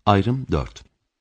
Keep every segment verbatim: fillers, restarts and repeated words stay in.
Ayrım dört.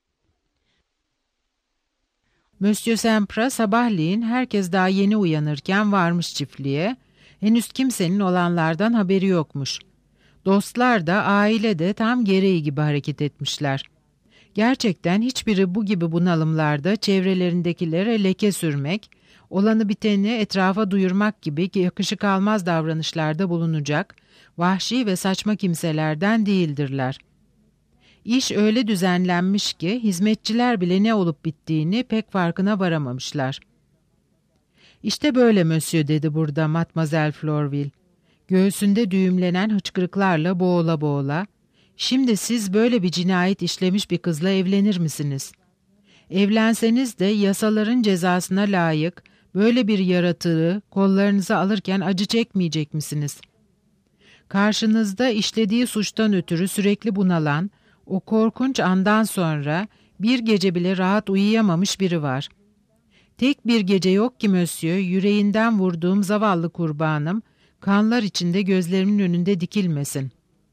Monsieur Sempra sabahleyin herkes daha yeni uyanırken varmış çiftliğe. Henüz kimsenin olanlardan haberi yokmuş. Dostlar da aile de tam gereği gibi hareket etmişler. Gerçekten hiçbiri bu gibi bunalımlarda çevrelerindekilere leke sürmek, olanı biteni etrafa duyurmak gibi yakışık almaz davranışlarda bulunacak, vahşi ve saçma kimselerden değildirler. İş öyle düzenlenmiş ki hizmetçiler bile ne olup bittiğini pek farkına varamamışlar. "İşte böyle Monsieur," dedi burada Mademoiselle Florville. Göğsünde düğümlenen hıçkırıklarla boğula boğula, "Şimdi siz böyle bir cinayet işlemiş bir kızla evlenir misiniz? Evlenseniz de yasaların cezasına layık böyle bir yaratığı kollarınıza alırken acı çekmeyecek misiniz? Karşınızda işlediği suçtan ötürü sürekli bunalan, o korkunç andan sonra bir gece bile rahat uyuyamamış biri var. Tek bir gece yok ki Monsieur, yüreğinden vurduğum zavallı kurbanım, kanlar içinde gözlerimin önünde dikilmesin."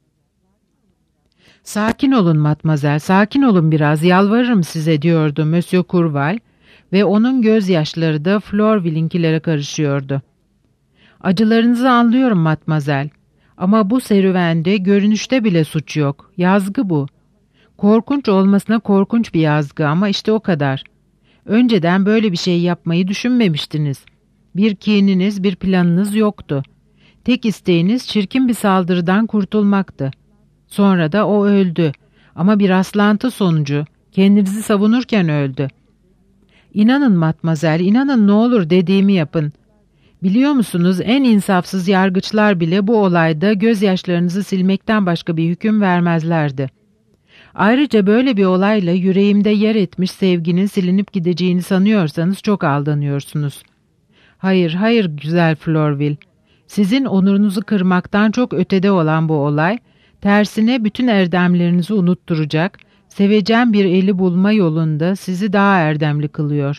"Sakin olun Matmazel, sakin olun biraz, yalvarırım size," diyordu Monsieur Courval ve onun gözyaşları da Florville'inkilere karışıyordu. "Acılarınızı anlıyorum Matmazel, ama bu serüvende görünüşte bile suç yok, yazgı bu. Korkunç olmasına korkunç bir yazgı ama işte o kadar. Önceden böyle bir şey yapmayı düşünmemiştiniz. Bir kininiz, bir planınız yoktu. Tek isteğiniz çirkin bir saldırıdan kurtulmaktı. Sonra da o öldü. Ama bir rastlantı sonucu. Kendinizi savunurken öldü. İnanın Matmazel, inanın ne olur dediğimi yapın. Biliyor musunuz, en insafsız yargıçlar bile bu olayda gözyaşlarınızı silmekten başka bir hüküm vermezlerdi. Ayrıca böyle bir olayla yüreğimde yer etmiş sevginin silinip gideceğini sanıyorsanız çok aldanıyorsunuz. Hayır, hayır güzel Florville. Sizin onurunuzu kırmaktan çok ötede olan bu olay, tersine bütün erdemlerinizi unutturacak, sevecen bir eli bulma yolunda sizi daha erdemli kılıyor.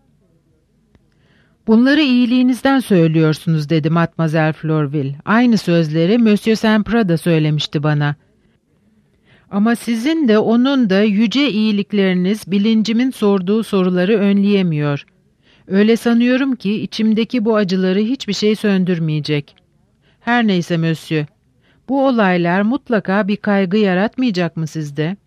"Bunları iyiliğinizden söylüyorsunuz," dedi Mademoiselle Florville. "Aynı sözleri Monsieur Sempra da söylemişti bana. Ama sizin de onun da yüce iyilikleriniz bilincimin sorduğu soruları önleyemiyor. Öyle sanıyorum ki içimdeki bu acıları hiçbir şey söndürmeyecek. Her neyse Monsieur, bu olaylar mutlaka bir kaygı yaratmayacak mı sizde?"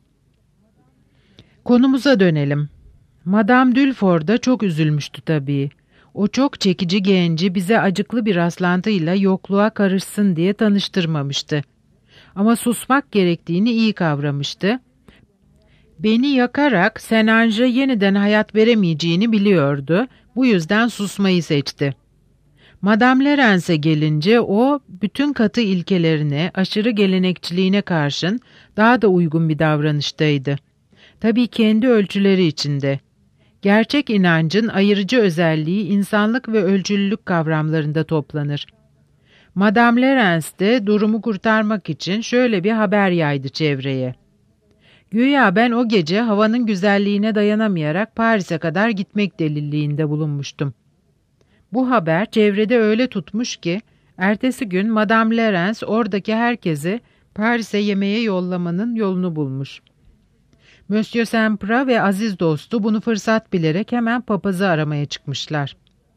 Konumuza dönelim. Madame Dulfort da çok üzülmüştü tabii. O çok çekici genci bize acıklı bir rastlantıyla yokluğa karışsın diye tanıştırmamıştı. Ama susmak gerektiğini iyi kavramıştı. Beni yakarak Senange'a yeniden hayat veremeyeceğini biliyordu. Bu yüzden susmayı seçti. Madame Lérence'e gelince o, bütün katı ilkelerine, aşırı gelenekçiliğine karşın daha da uygun bir davranıştaydı. Tabii kendi ölçüleri içinde. Gerçek inancın ayırıcı özelliği insanlık ve ölçülülük kavramlarında toplanır. Madame Lérence de durumu kurtarmak için şöyle bir haber yaydı çevreye. Güya ben o gece havanın güzelliğine dayanamayarak Paris'e kadar gitmek delilliğinde bulunmuştum. Bu haber çevrede öyle tutmuş ki, ertesi gün Madame Lérence oradaki herkesi Paris'e yemeğe yollamanın yolunu bulmuş. Monsieur Sempra ve aziz dostu bunu fırsat bilerek hemen papazı aramaya çıkmışlar.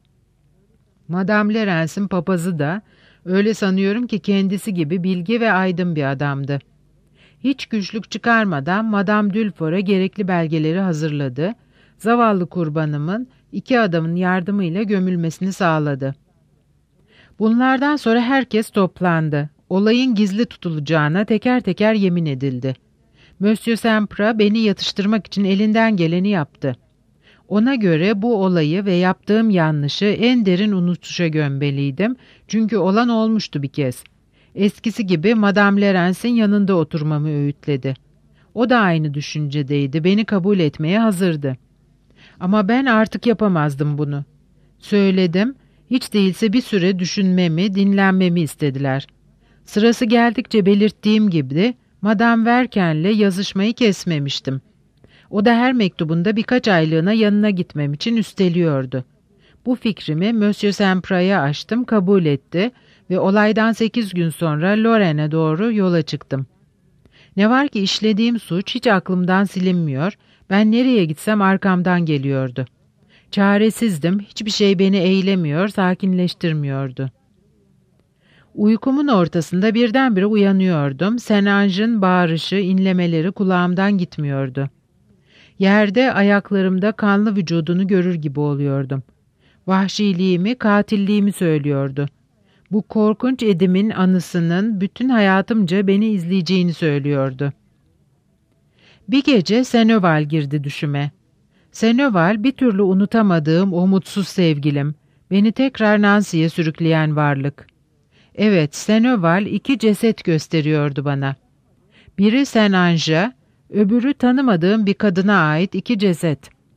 Madame Lérence'in papazı da, öyle sanıyorum ki kendisi gibi bilge ve aydın bir adamdı. Hiç güçlük çıkarmadan Madame Dulfort'a gerekli belgeleri hazırladı, zavallı kurbanımın iki adamın yardımıyla gömülmesini sağladı. Bunlardan sonra herkes toplandı. Olayın gizli tutulacağına teker teker yemin edildi. Monsieur Sempra beni yatıştırmak için elinden geleni yaptı. Ona göre bu olayı ve yaptığım yanlışı en derin unutuşa gömbeliydim. Çünkü olan olmuştu bir kez. Eskisi gibi Madame Lérence'in yanında oturmamı öğütledi. O da aynı düşüncedeydi. Beni kabul etmeye hazırdı. Ama ben artık yapamazdım bunu. Söyledim, hiç değilse bir süre düşünmemi, dinlenmemi istediler. Sırası geldikçe belirttiğim gibi Madame Verken'le yazışmayı kesmemiştim. O da her mektubunda birkaç aylığına yanına gitmem için üsteliyordu. Bu fikrimi Monsieur Sempra'ya açtım, kabul etti ve olaydan sekiz gün sonra Lorraine'e doğru yola çıktım. Ne var ki işlediğim suç hiç aklımdan silinmiyor, ben nereye gitsem arkamdan geliyordu. Çaresizdim, hiçbir şey beni eylemiyor, sakinleştirmiyordu. Uykumun ortasında birdenbire uyanıyordum, Senanj'ın bağırışı, inlemeleri kulağımdan gitmiyordu. Yerde ayaklarımda kanlı vücudunu görür gibi oluyordum. Vahşiliğimi, katilliğimi söylüyordu. Bu korkunç edimin anısının bütün hayatımca beni izleyeceğini söylüyordu. Bir gece Senöval girdi düşüme. Senöval bir türlü unutamadığım o mutsuz sevgilim, beni tekrar Nancy'ye sürükleyen varlık. Evet, Senöval iki ceset gösteriyordu bana. Biri Senanj'a, öbürü tanımadığım bir kadına ait iki ceset.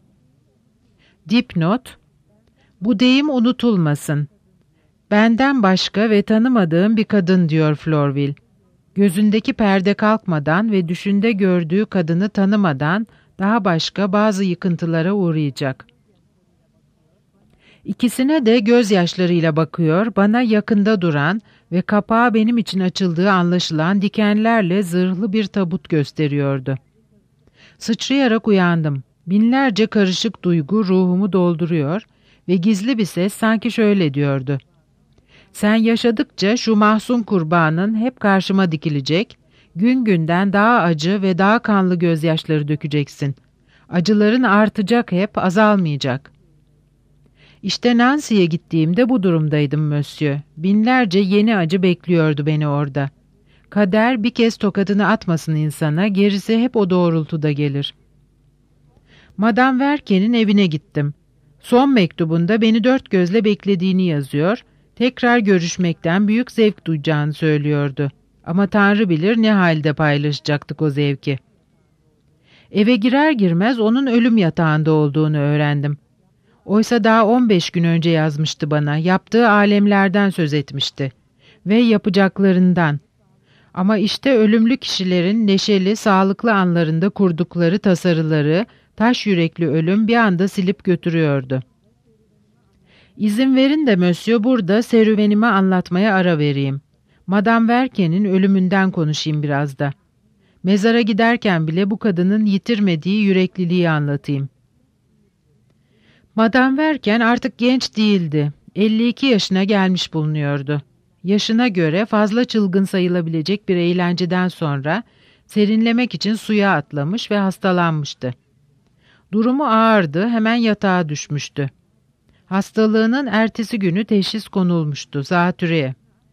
Dipnot: bu deyim unutulmasın. Benden başka ve tanımadığım bir kadın diyor Florville. Gözündeki perde kalkmadan ve düşünde gördüğü kadını tanımadan daha başka bazı yıkıntılara uğrayacak. İkisine de gözyaşlarıyla bakıyor, bana yakında duran ve kapağı benim için açıldığı anlaşılan dikenlerle zırhlı bir tabut gösteriyordu. Sıçrayarak uyandım. Binlerce karışık duygu ruhumu dolduruyor ve gizli bir ses sanki şöyle diyordu: sen yaşadıkça şu mahzun kurbanın hep karşıma dikilecek, gün günden daha acı ve daha kanlı gözyaşları dökeceksin. Acıların artacak hep, azalmayacak. İşte Nancy'ye gittiğimde bu durumdaydım Monsieur. Binlerce yeni acı bekliyordu beni orada. Kader bir kez tokadını atmasın insana, gerisi hep o doğrultuda gelir. Madame Verken'in evine gittim. Son mektubunda beni dört gözle beklediğini yazıyor, tekrar görüşmekten büyük zevk duyacağını söylüyordu. Ama Tanrı bilir ne halde paylaşacaktık o zevki. Eve girer girmez onun ölüm yatağında olduğunu öğrendim. Oysa daha on beş gün önce yazmıştı bana, yaptığı alemlerden söz etmişti. Ve yapacaklarından. Ama işte ölümlü kişilerin neşeli, sağlıklı anlarında kurdukları tasarıları, taş yürekli ölüm bir anda silip götürüyordu. İzin verin de Monsieur burada serüvenimi anlatmaya ara vereyim. Madame Verken'in ölümünden konuşayım biraz da. Mezara giderken bile bu kadının yitirmediği yürekliliği anlatayım. Madame Verken artık genç değildi. elli iki yaşına gelmiş bulunuyordu. Yaşına göre fazla çılgın sayılabilecek bir eğlenceden sonra serinlemek için suya atlamış ve hastalanmıştı. Durumu ağırdı, hemen yatağa düşmüştü. Hastalığının ertesi günü teşhis konulmuştu, zatürre.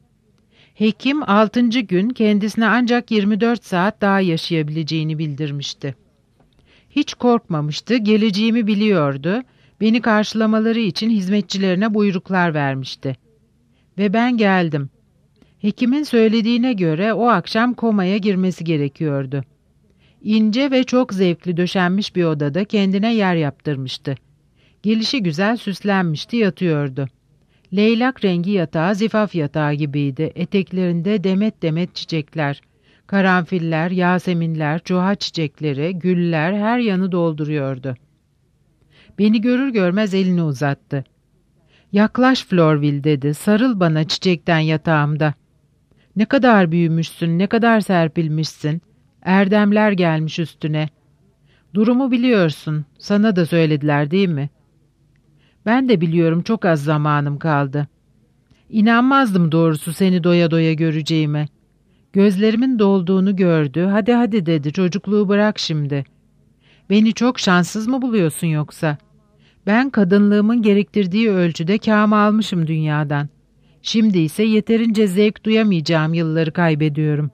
Hekim altıncı gün kendisine ancak yirmi dört saat daha yaşayabileceğini bildirmişti. Hiç korkmamıştı, geleceğimi biliyordu, beni karşılamaları için hizmetçilerine buyruklar vermişti. Ve ben geldim. Hekimin söylediğine göre o akşam komaya girmesi gerekiyordu. İnce ve çok zevkli döşenmiş bir odada kendine yer yaptırmıştı. Gelişi güzel süslenmişti, yatıyordu. Leylak rengi yatağı zifaf yatağı gibiydi. Eteklerinde demet demet çiçekler, karanfiller, yaseminler, çuha çiçekleri, güller her yanı dolduruyordu. Beni görür görmez elini uzattı. "Yaklaş Florville," dedi. "Sarıl bana çiçekten yatağımda. Ne kadar büyümüşsün, ne kadar serpilmişsin. Erdemler gelmiş üstüne. Durumu biliyorsun. Sana da söylediler değil mi?" "Ben de biliyorum, çok az zamanım kaldı. İnanmazdım doğrusu seni doya doya göreceğime. Gözlerimin dolduğunu gördü. Hadi hadi dedi, çocukluğu bırak şimdi. Beni çok şanssız mı buluyorsun yoksa? Ben kadınlığımın gerektirdiği ölçüde kâmı almışım dünyadan. Şimdi ise yeterince zevk duyamayacağım yılları kaybediyorum.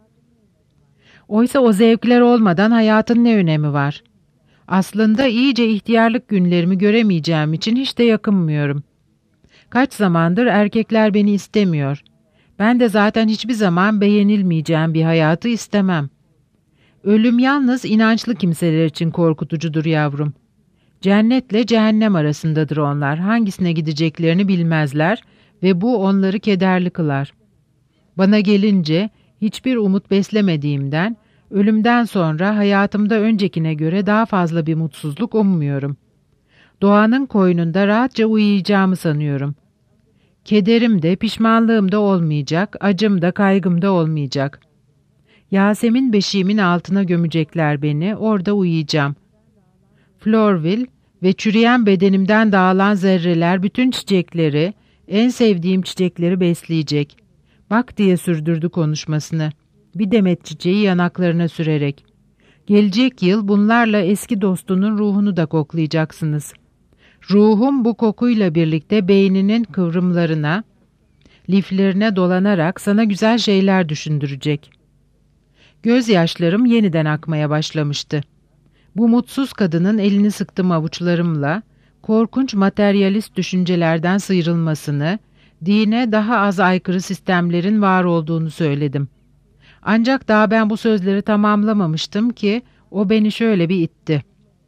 Oysa o zevkler olmadan hayatın ne önemi var? Aslında iyice ihtiyarlık günlerimi göremeyeceğim için hiç de yakınmıyorum. Kaç zamandır erkekler beni istemiyor. Ben de zaten hiçbir zaman beğenilmeyeceğim bir hayatı istemem. Ölüm yalnız inançlı kimseler için korkutucudur yavrum. Cennetle cehennem arasındadır onlar. Hangisine gideceklerini bilmezler ve bu onları kederli kılar. Bana gelince hiçbir umut beslemediğimden, ölümden sonra hayatımda öncekine göre daha fazla bir mutsuzluk ummuyorum. Doğanın koynunda rahatça uyuyacağımı sanıyorum. Kederim de pişmanlığım da olmayacak, acım da kaygım da olmayacak. Yasemin beşiğimin altına gömecekler beni, orada uyuyacağım. Florville ve çürüyen bedenimden dağılan zerreler bütün çiçekleri, en sevdiğim çiçekleri besleyecek. Bak diye sürdürdü konuşmasını. Bir demet çiçeği yanaklarına sürerek. Gelecek yıl bunlarla eski dostunun ruhunu da koklayacaksınız. Ruhum bu kokuyla birlikte beyninin kıvrımlarına, liflerine dolanarak sana güzel şeyler düşündürecek. Gözyaşlarım yeniden akmaya başlamıştı. Bu mutsuz kadının elini sıktım avuçlarımla, korkunç materyalist düşüncelerden sıyrılmasını, dine daha az aykırı sistemlerin var olduğunu söyledim. Ancak daha ben bu sözleri tamamlamamıştım ki o beni şöyle bir itti.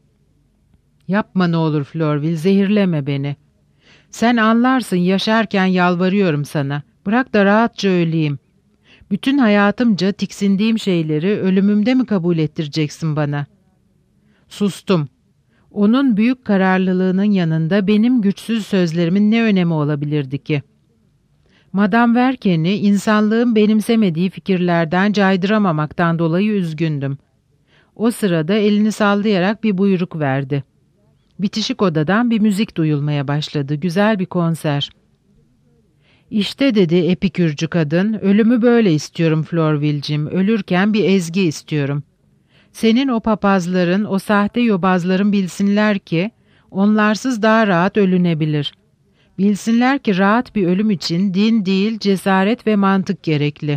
Yapma ne olur Florville, zehirleme beni. Sen anlarsın, yaşarken yalvarıyorum sana. Bırak da rahatça öleyim. Bütün hayatımca tiksindiğim şeyleri ölümümde mi kabul ettireceksin bana? Sustum. Onun büyük kararlılığının yanında benim güçsüz sözlerimin ne önemi olabilirdi ki? Madame Verken'i insanlığın benimsemediği fikirlerden caydıramamaktan dolayı üzgündüm. O sırada elini sallayarak bir buyruk verdi. Bitişik odadan bir müzik duyulmaya başladı. Güzel bir konser. İşte dedi epikürcü kadın, ölümü böyle istiyorum Florville'cim. Ölürken bir ezgi istiyorum. Senin o papazların, o sahte yobazların bilsinler ki onlarsız daha rahat ölünebilir. Bilsinler ki rahat bir ölüm için din değil, cesaret ve mantık gerekli.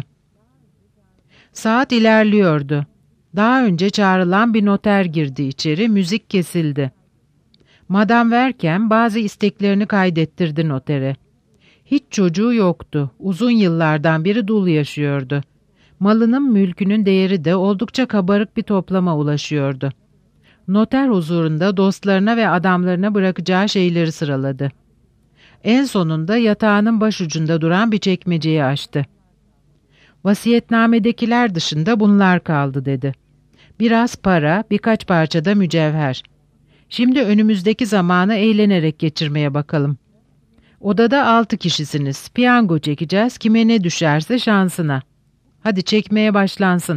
Saat ilerliyordu. Daha önce çağrılan bir noter girdi içeri, müzik kesildi. Madame Verken bazı isteklerini kaydettirdi notere. Hiç çocuğu yoktu, uzun yıllardan beri dul yaşıyordu. Malının mülkünün değeri de oldukça kabarık bir toplama ulaşıyordu. Noter huzurunda dostlarına ve adamlarına bırakacağı şeyleri sıraladı. En sonunda yatağının başucunda duran bir çekmeceyi açtı. Vasiyetnamedekiler dışında bunlar kaldı dedi. Biraz para, birkaç parça da mücevher. Şimdi önümüzdeki zamanı eğlenerek geçirmeye bakalım. Odada altı kişisiniz. Piyango çekeceğiz, kime ne düşerse şansına. Hadi çekmeye başlansın.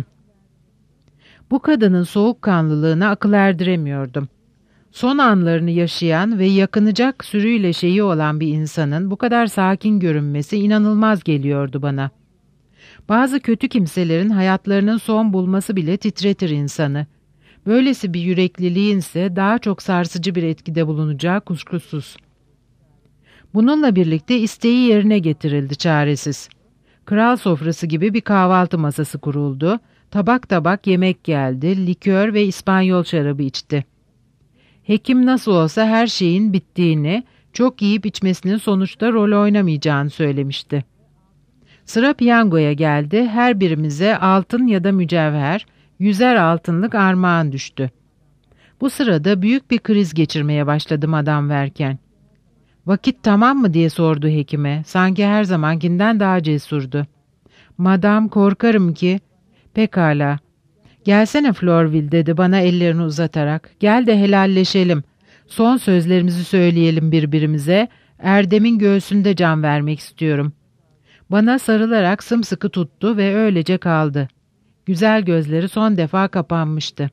Bu kadının soğukkanlılığına akıl erdiremiyordum. Son anlarını yaşayan ve yakınacak sürüyle şeyi olan bir insanın bu kadar sakin görünmesi inanılmaz geliyordu bana. Bazı kötü kimselerin hayatlarının son bulması bile titretir insanı. Böylesi bir yürekliliğin ise daha çok sarsıcı bir etkide bulunacağı kuşkusuz. Bununla birlikte isteği yerine getirildi çaresiz. Kral sofrası gibi bir kahvaltı masası kuruldu, tabak tabak yemek geldi, likör ve İspanyol şarabı içti. Hekim nasıl olsa her şeyin bittiğini, çok yiyip içmesinin sonuçta rol oynamayacağını söylemişti. Sıra piyangoya geldi, her birimize altın ya da mücevher, yüzer altınlık armağan düştü. Bu sırada büyük bir kriz geçirmeye başladı Madame Verken. Vakit tamam mı diye sordu hekime, sanki her zamankinden daha cesurdu. Madam korkarım ki, pekala. Gelsene Florville dedi bana ellerini uzatarak. Gel de helalleşelim. Son sözlerimizi söyleyelim birbirimize. Erdem'in göğsünde can vermek istiyorum. Bana sarılarak sımsıkı tuttu ve öylece kaldı. Güzel gözleri son defa kapanmıştı.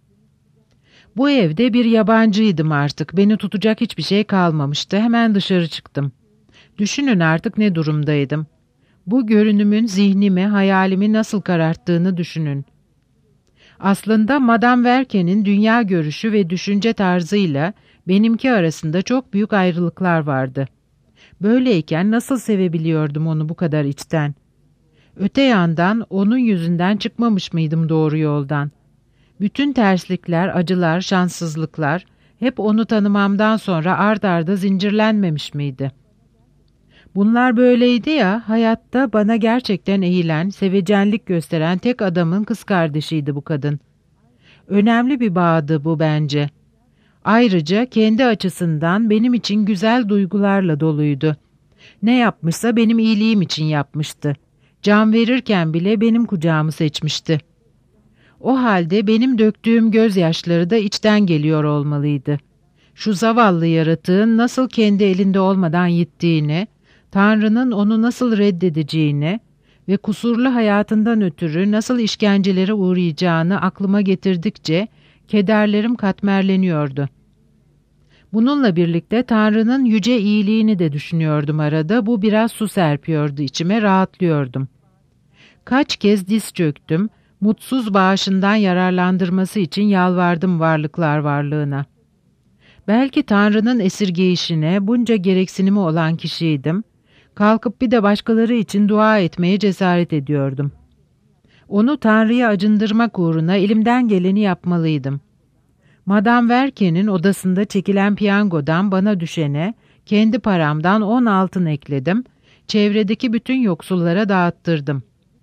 Bu evde bir yabancıydım artık. Beni tutacak hiçbir şey kalmamıştı. Hemen dışarı çıktım. Düşünün artık ne durumdaydım. Bu görünümün zihnimi, hayalimi nasıl kararttığını düşünün. Aslında Madame Verken'in dünya görüşü ve düşünce tarzıyla benimki arasında çok büyük ayrılıklar vardı. Böyleyken nasıl sevebiliyordum onu bu kadar içten? Öte yandan onun yüzünden çıkmamış mıydım doğru yoldan? Bütün terslikler, acılar, şanssızlıklar hep onu tanımamdan sonra ard arda zincirlenmemiş miydi? Bunlar böyleydi ya, hayatta bana gerçekten eğilen, sevecenlik gösteren tek adamın kız kardeşiydi bu kadın. Önemli bir bağdı bu bence. Ayrıca kendi açısından benim için güzel duygularla doluydu. Ne yapmışsa benim iyiliğim için yapmıştı. Can verirken bile benim kucağımı seçmişti. O halde benim döktüğüm gözyaşları da içten geliyor olmalıydı. Şu zavallı yaratığın nasıl kendi elinde olmadan yittiğini, Tanrı'nın onu nasıl reddedeceğini, ve kusurlu hayatından ötürü nasıl işkencelere uğrayacağını aklıma getirdikçe kederlerim katmerleniyordu. Bununla birlikte Tanrı'nın yüce iyiliğini de düşünüyordum arada. Bu biraz su serpiyordu içime, rahatlıyordum. Kaç kez diz çöktüm, mutsuz bağışından yararlandırması için yalvardım varlıklar varlığına. Belki Tanrı'nın esirgeyişine bunca gereksinimi olan kişiydim. Kalkıp bir de başkaları için dua etmeye cesaret ediyordum. Onu Tanrı'ya acındırmak uğruna elimden geleni yapmalıydım. Madame Verken'in odasında çekilen piyangodan bana düşene kendi paramdan on altın ekledim, çevredeki bütün yoksullara dağıttırdım.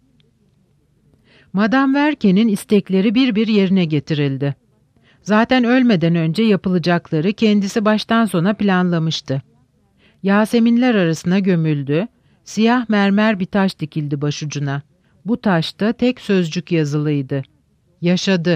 Madame Verken'in istekleri bir bir yerine getirildi. Zaten ölmeden önce yapılacakları kendisi baştan sona planlamıştı. Yaseminler arasına gömüldü, siyah mermer bir taş dikildi başucuna. Bu taşta tek sözcük yazılıydı. Yaşadı.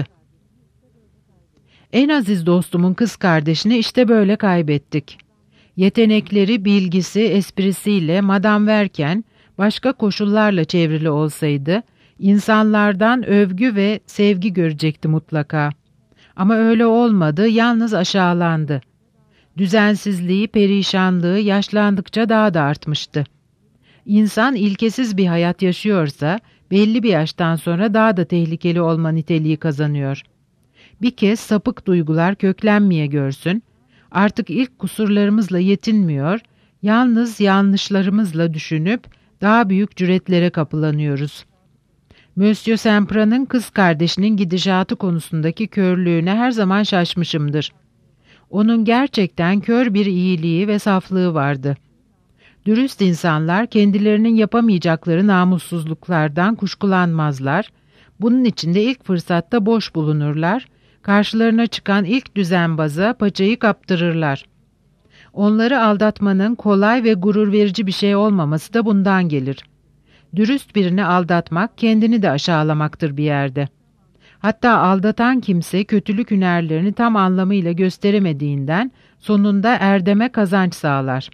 En aziz dostumun kız kardeşini işte böyle kaybettik. Yetenekleri, bilgisi, esprisiyle Madame Verken başka koşullarla çevrili olsaydı, insanlardan övgü ve sevgi görecekti mutlaka. Ama öyle olmadı, yalnız aşağılandı. Düzensizliği, perişanlığı yaşlandıkça daha da artmıştı. İnsan ilkesiz bir hayat yaşıyorsa, belli bir yaştan sonra daha da tehlikeli olma niteliği kazanıyor. Bir kez sapık duygular köklenmeye görsün, artık ilk kusurlarımızla yetinmiyor, yalnız yanlışlarımızla düşünüp daha büyük cüretlere kapılanıyoruz. Monsieur Sempran'ın kız kardeşinin gidişatı konusundaki körlüğüne her zaman şaşmışımdır. Onun gerçekten kör bir iyiliği ve saflığı vardı. Dürüst insanlar kendilerinin yapamayacakları namussuzluklardan kuşkulanmazlar, bunun için de ilk fırsatta boş bulunurlar, karşılarına çıkan ilk düzenbaza paçayı kaptırırlar. Onları aldatmanın kolay ve gurur verici bir şey olmaması da bundan gelir. Dürüst birini aldatmak kendini de aşağılamaktır bir yerde. Hatta aldatan kimse kötülük hünerlerini tam anlamıyla gösteremediğinden sonunda erdeme kazanç sağlar.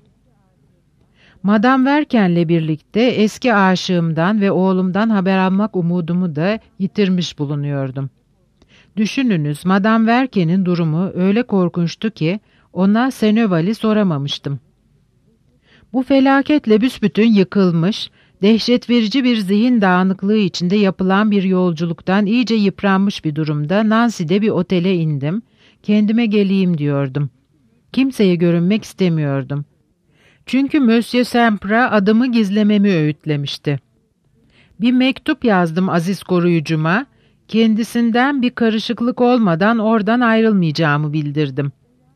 Madame Verken'le birlikte eski aşığımdan ve oğlumdan haber almak umudumu da yitirmiş bulunuyordum. Düşününüz, Madame Verken'in durumu öyle korkunçtu ki ona Senöval'i soramamıştım. Bu felaketle büsbütün yıkılmış, dehşet verici bir zihin dağınıklığı içinde yapılan bir yolculuktan iyice yıpranmış bir durumda Nancy'de bir otele indim, kendime geleyim diyordum. Kimseye görünmek istemiyordum. Çünkü Monsieur Sempra adımı gizlememi öğütlemişti. Bir mektup yazdım aziz koruyucuma, kendisinden bir karışıklık olmadan oradan ayrılmayacağımı bildirdim.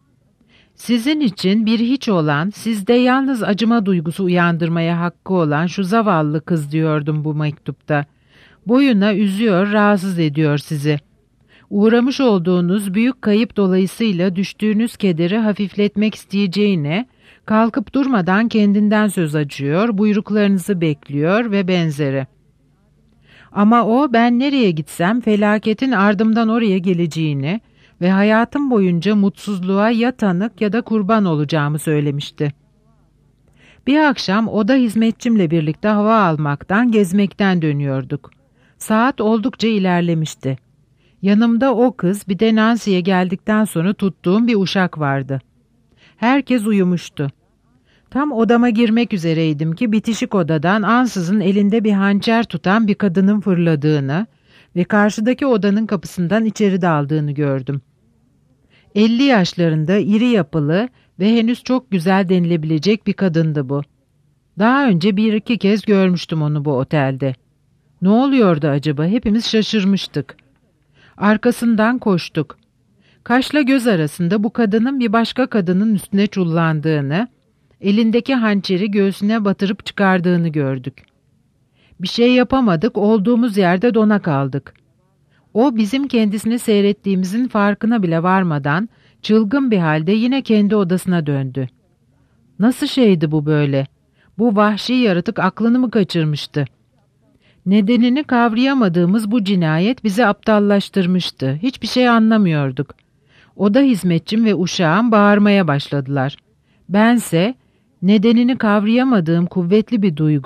Sizin için bir hiç olan, sizde yalnız acıma duygusu uyandırmaya hakkı olan şu zavallı kız diyordum bu mektupta. Boyuna üzüyor, rahatsız ediyor sizi. Uğramış olduğunuz büyük kayıp dolayısıyla düştüğünüz kederi hafifletmek isteyeceğine, kalkıp durmadan kendinden söz açıyor, buyruklarınızı bekliyor ve benzeri. Ama o ben nereye gitsem felaketin ardımdan oraya geleceğini ve hayatım boyunca mutsuzluğa ya tanık ya da kurban olacağımı söylemişti. Bir akşam oda hizmetçimle birlikte hava almaktan, gezmekten dönüyorduk. Saat oldukça ilerlemişti. Yanımda o kız bir de Nancy'ye geldikten sonra tuttuğum bir uşak vardı. Herkes uyumuştu. Tam odama girmek üzereydim ki bitişik odadan ansızın elinde bir hançer tutan bir kadının fırladığını ve karşıdaki odanın kapısından içeri daldığını gördüm. Elli yaşlarında iri yapılı ve henüz çok güzel denilebilecek bir kadındı bu. Daha önce bir iki kez görmüştüm onu bu otelde. Ne oluyordu acaba? Hepimiz şaşırmıştık. Arkasından koştuk. Kaşla göz arasında bu kadının bir başka kadının üstüne çullandığını, elindeki hançeri göğsüne batırıp çıkardığını gördük. Bir şey yapamadık, olduğumuz yerde dona kaldık. O bizim kendisini seyrettiğimizin farkına bile varmadan çılgın bir halde yine kendi odasına döndü. Nasıl şeydi bu böyle? Bu vahşi yaratık aklını mı kaçırmıştı? Nedenini kavrayamadığımız bu cinayet bizi aptallaştırmıştı. Hiçbir şey anlamıyorduk. Oda hizmetçim ve uşağım bağırmaya başladılar. Bense nedenini kavrayamadığım kuvvetli bir duygu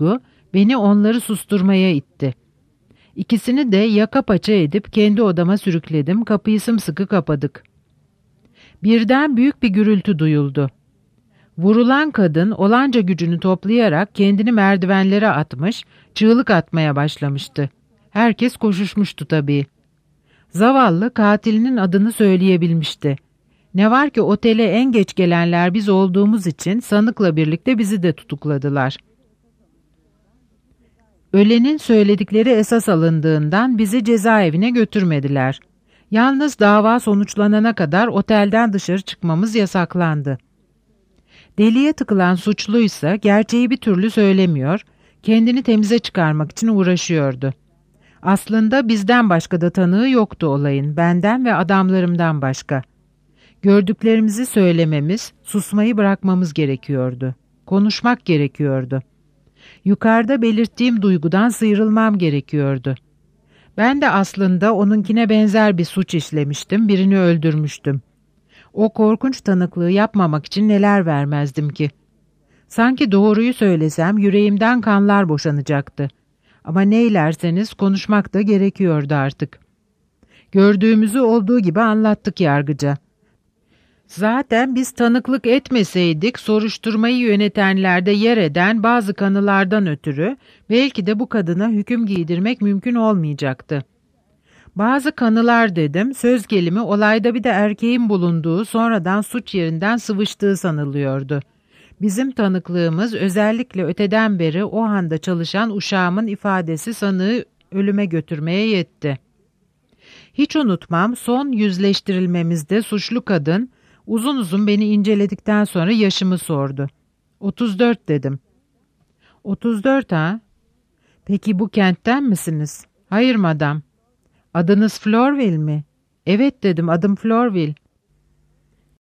Beni onları susturmaya itti. İkisini de yaka paça edip kendi odama sürükledim, kapıyı sımsıkı kapadık. Birden büyük bir gürültü duyuldu. Vurulan kadın olanca gücünü toplayarak kendini merdivenlere atmış, çığlık atmaya başlamıştı. Herkes koşuşmuştu tabii. Zavallı katilinin adını söyleyebilmişti. Ne var ki otele en geç gelenler biz olduğumuz için sanıkla birlikte bizi de tutukladılar. Ölenin söyledikleri esas alındığından bizi cezaevine götürmediler. Yalnız dava sonuçlanana kadar otelden dışarı çıkmamız yasaklandı. Deliye tıkılan suçluysa gerçeği bir türlü söylemiyor, kendini temize çıkarmak için uğraşıyordu. Aslında bizden başka da tanığı yoktu olayın, benden ve adamlarımdan başka. Gördüklerimizi söylememiz, susmayı bırakmamız gerekiyordu. Konuşmak gerekiyordu. Yukarıda belirttiğim duygudan sıyrılmam gerekiyordu. Ben de aslında onunkine benzer bir suç işlemiştim, birini öldürmüştüm. O korkunç tanıklığı yapmamak için neler vermezdim ki? Sanki doğruyu söylesem yüreğimden kanlar boşanacaktı. Ama neylerseniz konuşmak da gerekiyordu artık. Gördüğümüzü olduğu gibi anlattık yargıca. Zaten biz tanıklık etmeseydik soruşturmayı yönetenlerde yer eden bazı kanılardan ötürü belki de bu kadına hüküm giydirmek mümkün olmayacaktı. Bazı kanılar dedim, söz gelimi olayda bir de erkeğin bulunduğu sonradan suç yerinden sıvıştığı sanılıyordu. Bizim tanıklığımız özellikle öteden beri o anda çalışan uşağımın ifadesi sanığı ölüme götürmeye yetti. Hiç unutmam, son yüzleştirilmemizde suçlu kadın uzun uzun beni inceledikten sonra yaşımı sordu. Otuz dört dedim. Otuz dört ha? Peki bu kentten misiniz? Hayır madam. Adınız Florville mi? Evet dedim, adım Florville.